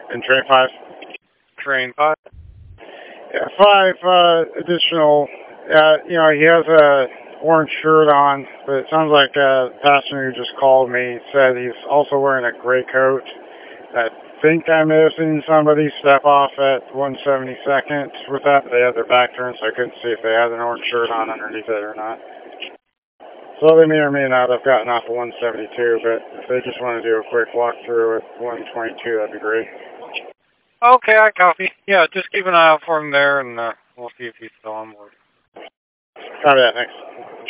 in train 5. Train 5. Yeah, 5 additional. He has a orange shirt on, but it sounds like a passenger who just called me said he's also wearing a gray coat. I think I may have seen somebody step off at 172nd with that. They had their back turned, so I couldn't see if they had an orange shirt on underneath it or not. So they may or may not have gotten off at 172, but if they just want to do a quick walkthrough at 122, that'd be great. Okay, I copy. Yeah, just keep an eye out for him there, and we'll see if he's still on board. Copy that, thanks.